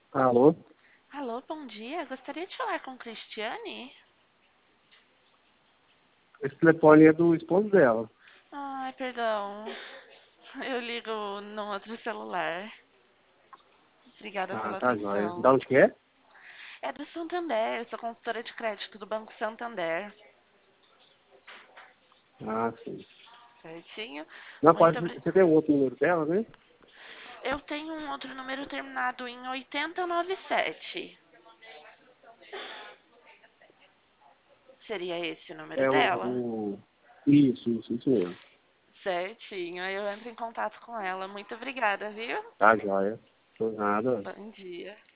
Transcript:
Alô? Alô, bom dia. Gostaria de falar com Cristiane? Esse telefone é do esposo dela. Ai, perdão. Eu ligo no outro celular. Obrigada Ah, pela tá joia. Da atenção. onde que é? É do Santander, eu sou consultora de crédito do Banco Santander. Ah, sim. Certinho? Não, Muito pode. obrigada. Você tem o outro número dela, né? Eu tenho um outro número terminado em 8097. Seria esse o número É dela? Isso mesmo. Certinho. Aí eu entro em contato com ela. Muito obrigada, viu? Tá joia. Por nada. Bom dia.